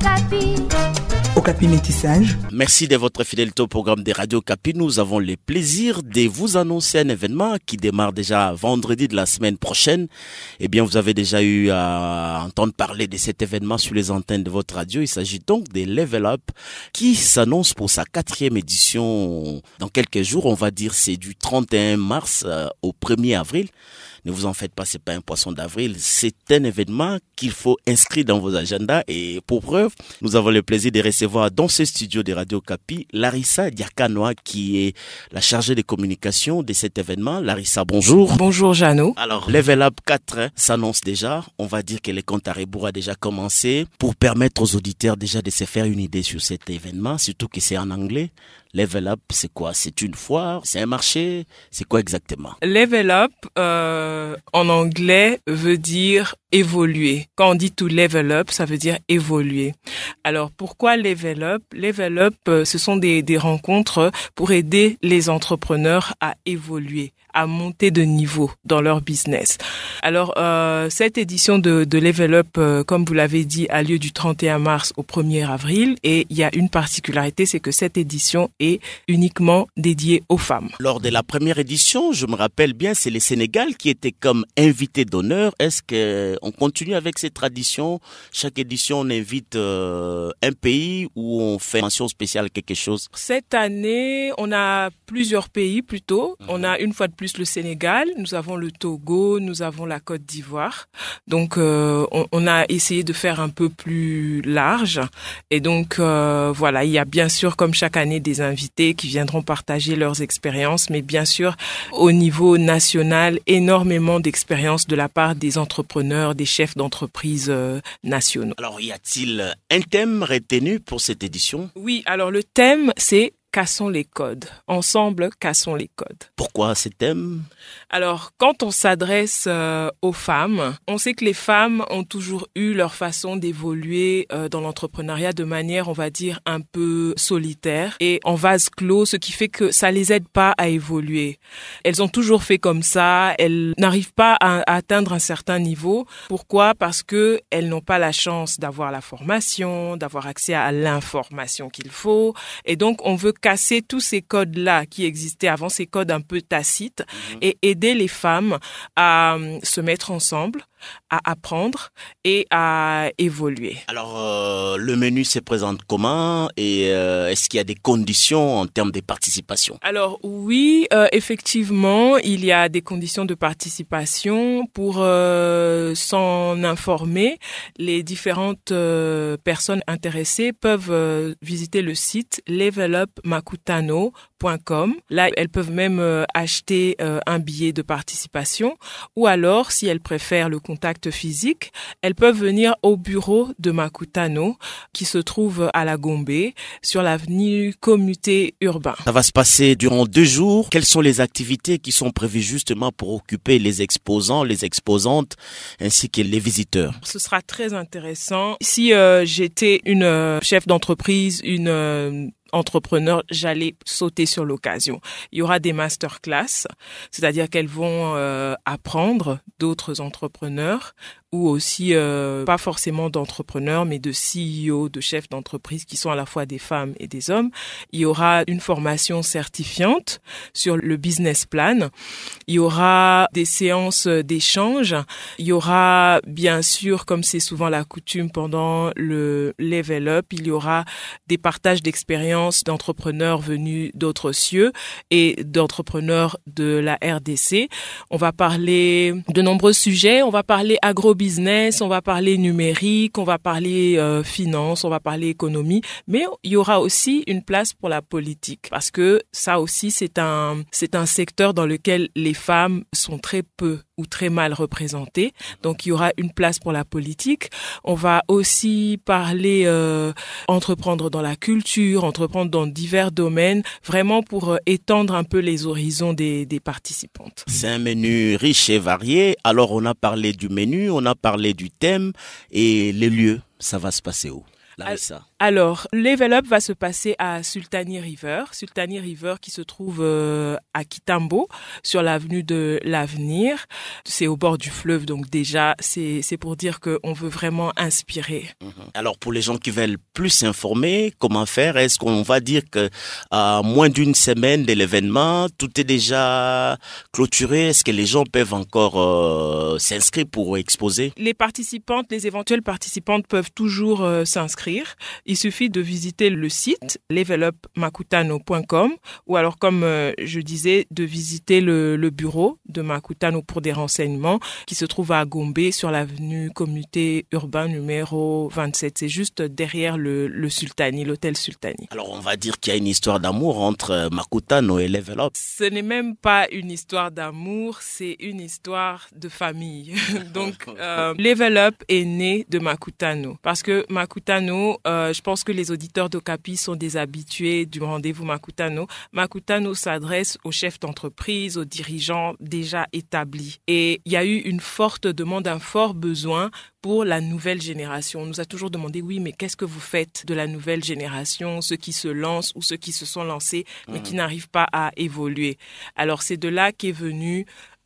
Okapi Métissage. Merci de votre fidélité au programme des Radio Okapi. Nous avons le plaisir de vous annoncer un événement qui démarre déjà vendredi de la semaine prochaine. Eh bien, vous avez déjà eu à entendre parler de cet événement sur les antennes de votre radio. Il s'agit donc de Level Up qui s'annonce pour sa 4e édition dans quelques jours. On va dire c'est du 31 mars au 1er avril. Ne vous en faites pas, c'est pas un poisson d'avril. C'est un événement qu'il faut inscrire dans vos agendas. Et pour preuve, nous avons le plaisir de recevoir dans ce studio de Radio Okapi Larissa Diakanoa, qui est la chargée de communication de cet événement. Larissa, bonjour. Bonjour Jeannot. Alors, Level Up 4 s'annonce déjà. On va dire que le compte à rebours a déjà commencé pour permettre aux auditeurs déjà de se faire une idée sur cet événement, surtout que c'est en anglais. Level Up, c'est quoi? C'est une foire? C'est un marché? C'est quoi exactement? Level Up, en anglais, veut dire évoluer. Quand on dit to level up, ça veut dire évoluer. Alors, pourquoi Level Up? Level Up, ce sont des rencontres pour aider les entrepreneurs à évoluer, à monter de niveau dans leur business. Alors, cette édition de Level Up, comme vous l'avez dit, a lieu du 31 mars au 1er avril. Et il y a une particularité, c'est que cette édition est uniquement dédiée aux femmes. Lors de la première édition, je me rappelle bien, c'est le Sénégal qui était comme invité d'honneur. Est-ce qu'on continue avec ces traditions? Chaque édition, on invite un pays où on fait mention spéciale à quelque chose. Cette année, on a plusieurs pays plutôt. On a une fois de plus le Sénégal, nous avons le Togo, nous avons la Côte d'Ivoire. Donc, on a essayé de faire un peu plus large. Et donc, voilà, il y a bien sûr, comme chaque année, des invités qui viendront partager leurs expériences, mais bien sûr, au niveau national, énormément d'expériences de la part des entrepreneurs, des chefs d'entreprise nationaux. Alors, y a-t-il un thème retenu pour cette édition? Oui, alors le thème, c'est cassons les codes. Ensemble, cassons les codes. Pourquoi ce thème? Alors, quand on s'adresse aux femmes, on sait que les femmes ont toujours eu leur façon d'évoluer dans l'entrepreneuriat de manière, on va dire, un peu solitaire et en vase clos, ce qui fait que ça les aide pas à évoluer. Elles ont toujours fait comme ça, elles n'arrivent pas à atteindre un certain niveau. Pourquoi? Parce que elles n'ont pas la chance d'avoir la formation, d'avoir accès à l'information qu'il faut. Et donc, on veut casser tous ces codes-là qui existaient avant, ces codes un peu tacites, et aider les femmes à se mettre ensemble, à apprendre et à évoluer. Alors, le menu se présente comment et est-ce qu'il y a des conditions en termes de participation? Alors, oui, effectivement, il y a des conditions de participation. Pour s'en informer, les différentes personnes intéressées peuvent visiter le site levelupmakutano.com. Là, elles peuvent même acheter un billet de participation ou alors, si elles préfèrent le contact physique, elles peuvent venir au bureau de Makutano qui se trouve à la Gombe sur l'avenue Commuté Urbain. Ça va se passer durant 2 jours. Quelles sont les activités qui sont prévues justement pour occuper les exposants, les exposantes ainsi que les visiteurs? Ce sera très intéressant. Si j'étais une chef d'entreprise, une entrepreneurs, j'allais sauter sur l'occasion. Il y aura des masterclass, c'est-à-dire qu'elles vont apprendre d'autres entrepreneurs ou aussi pas forcément d'entrepreneurs, mais de CEO, de chefs d'entreprise qui sont à la fois des femmes et des hommes. Il y aura une formation certifiante sur le business plan. Il y aura des séances d'échange. Il y aura, bien sûr, comme c'est souvent la coutume pendant le Level Up, il y aura des partages d'expériences d'entrepreneurs venus d'autres cieux et d'entrepreneurs de la RDC. On va parler de nombreux sujets. On va parler agrobusiness, on va parler numérique, on va parler finance, on va parler économie. Mais il y aura aussi une place pour la politique parce que ça aussi, c'est un secteur dans lequel les femmes sont très peu ou très mal représentées. Donc, il y aura une place pour la politique. On va aussi parler entreprendre dans la culture, entreprendre dans divers domaines, vraiment pour étendre un peu les horizons des participantes. C'est un menu riche et varié. Alors, on a parlé du menu, on a parlé du thème et les lieux. Ça va se passer où? Larissa. Alors, Level Up va se passer à Sultani River qui se trouve à Kitambo, sur l'avenue de l'Avenir. C'est au bord du fleuve, donc déjà, c'est pour dire qu'on veut vraiment inspirer. Alors, pour les gens qui veulent plus s'informer, comment faire? Est-ce qu'on va dire que à moins d'une semaine de l'événement, tout est déjà clôturé? Est-ce que les gens peuvent encore s'inscrire pour exposer? Les éventuelles participantes peuvent toujours s'inscrire. Il suffit de visiter le site levelupmakutano.com ou alors, comme je disais, de visiter le bureau de Makutano pour des renseignements qui se trouve à Gombe sur l'avenue Communauté Urbain numéro 27. C'est juste derrière le Sultani, l'hôtel Sultani. Alors on va dire qu'il y a une histoire d'amour entre Makutano et Level Up. Ce n'est même pas une histoire d'amour, c'est une histoire de famille. Donc Level Up est né de Makutano parce que Makutano, je pense que les auditeurs d'Okapi sont des habitués du rendez-vous Makutano. Makutano s'adresse aux chefs d'entreprise, aux dirigeants déjà établis. Et il y a eu une forte demande, un fort besoin pour la nouvelle génération. On nous a toujours demandé, oui, mais qu'est-ce que vous faites de la nouvelle génération, ceux qui se lancent ou ceux qui se sont lancés, mais qui n'arrivent pas à évoluer. Alors, c'est de là qu'est venu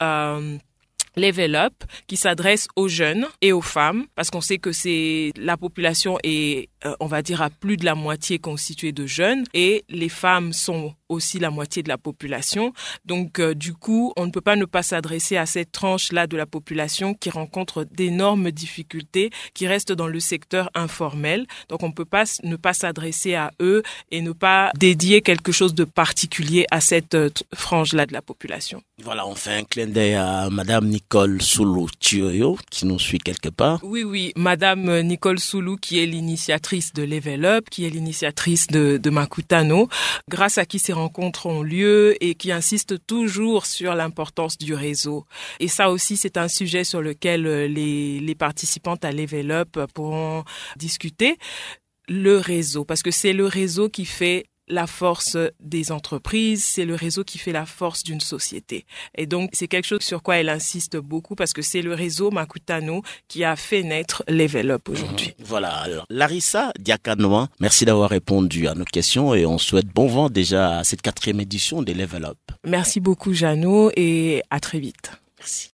Level Up, qui s'adresse aux jeunes et aux femmes, parce qu'on sait que la population est, on va dire, à plus de la moitié constituée de jeunes, et les femmes sont aussi la moitié de la population. Donc, du coup, on ne peut pas ne pas s'adresser à cette tranche-là de la population qui rencontre d'énormes difficultés, qui reste dans le secteur informel. Donc, on ne peut pas ne pas s'adresser à eux et ne pas dédier quelque chose de particulier à cette frange-là de la population. Voilà, on fait un clin d'œil à Madame Nicole Soulou Thioyo, qui nous suit quelque part. Oui, Madame Nicole Soulou, qui est l'initiatrice de Level Up, qui est l'initiatrice de Makutano, grâce à qui ces rencontres ont lieu et qui insiste toujours sur l'importance du réseau. Et ça aussi, c'est un sujet sur lequel les participantes à Level Up pourront discuter. Le réseau, parce que c'est le réseau qui fait la force des entreprises, c'est le réseau qui fait la force d'une société. Et donc, c'est quelque chose sur quoi elle insiste beaucoup parce que c'est le réseau Makutano qui a fait naître Level Up aujourd'hui. Voilà. Alors, Larissa Diakanoa, merci d'avoir répondu à nos questions et on souhaite bon vent déjà à cette 4e édition des Level Up. Merci beaucoup, Jeannot, et à très vite. Merci.